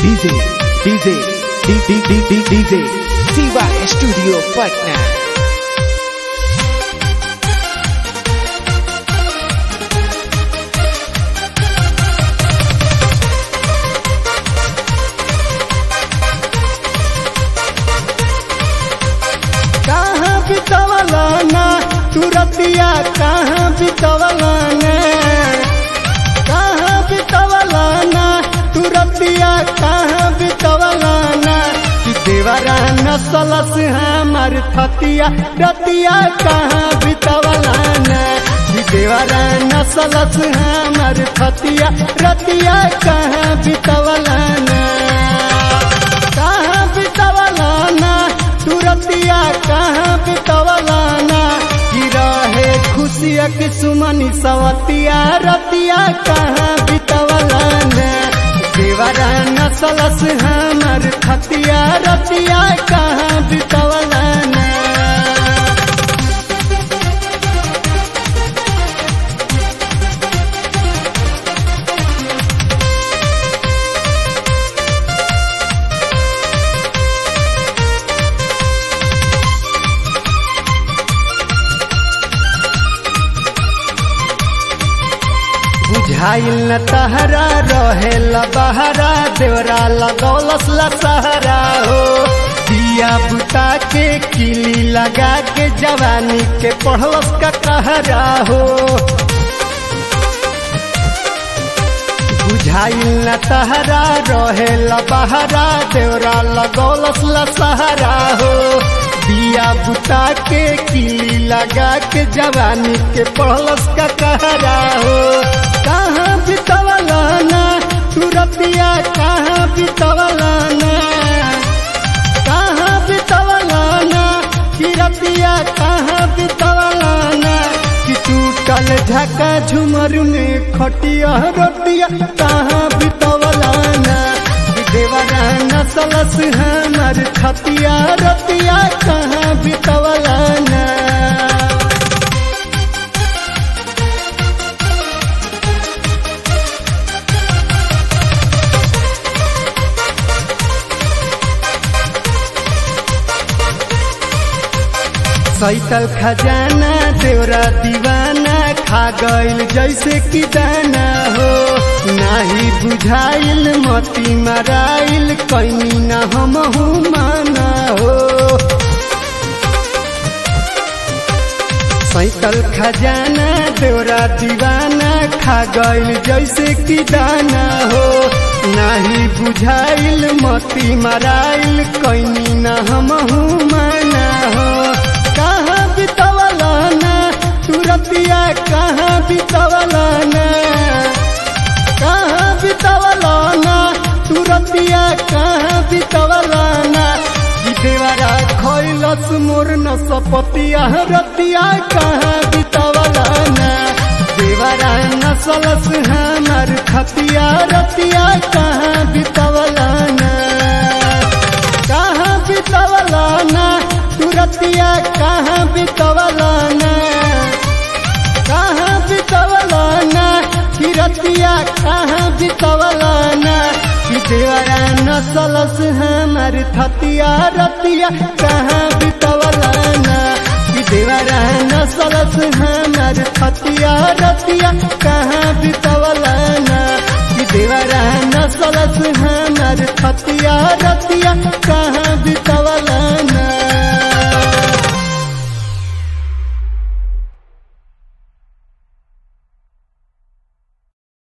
DJ Siva Studio Patna। कहाँ बितवलाना तू रतिया, कहाँ बितवलाना, कहाँ बितवलाना तू रतिया, कहाँ बितवलाना। कि देवरा नसलस हमार थतिया, रतिया कहाँ बितवलाना। कि देवरा नसलस हमार थतिया, रतिया कहाँ बितवलाना। कहाँ बितवलाना तू रतिया, कहाँ बितवलाना। कि रहे खुशिया के सुमनी सवतिया, रतिया कहाँ बितवलाना। देवरा नसलस हमार खतिया, रतिया कहाँ बितवलाना। बुझाइल न तहरा रहेला बहरा, देवरा लगौलस लसहरा हो। दिया बुता के किली लगा के जवानी के पढ़लस का कहरा हो। बुझाइल न तहरा रहेला बहरा, देवरा लगौलस लसहरा हो। दिया बुता के किली लगा के जवानी के पढ़लस का कहरा हो। कहाँ बितवलाना तू रतिया, कहाँ बितवलाना, कहाँ बितवलाना। कि रतिया कहाँ बितवलाना। कि टूटल झका झुमर में खटिया, रतिया कहाँ बितवलाना। कि देवरा नसलस हमार खतिया, रतिया कहाँ बितवलाना। सैतल खजाना देवरा दीवाना, खा गइल जैसे कि दाना हो। नाही बुझाइल मती मराइल, कैनी न हमहू माना हो। सैतल खजाना देवरा दीवाना, खा गइल जैसे कि दाना हो। नाही बुझाइल मती मराइल, कैनी न हमहू माना हो। कहाँ बितवलाना तू रतिया, कहाँ बितवलाना, कहाँ बितवलाना तू रतिया, कहाँ बितवलाना। कि देवरा खइलस मोर न सपतिया, रतिया कहाँ बितवलाना। देवरा नसलस हमार खतिया, रतिया कहाँ बितवलाना। कहाँ बितवलाना तू रतिया, कहाँ बितवलाना, कहाँ बितवलाना। कि रतिया कहाँ बितवलाना। कि देवरा नसलस हमार थतिया, रतिया कहाँ बितवलाना। कि देवरा नसलस हमार थतिया, रतिया कहाँ बितवलाना। कि देवरा नसलस हमार थतिया, रतिया कहाँ बितवलाना।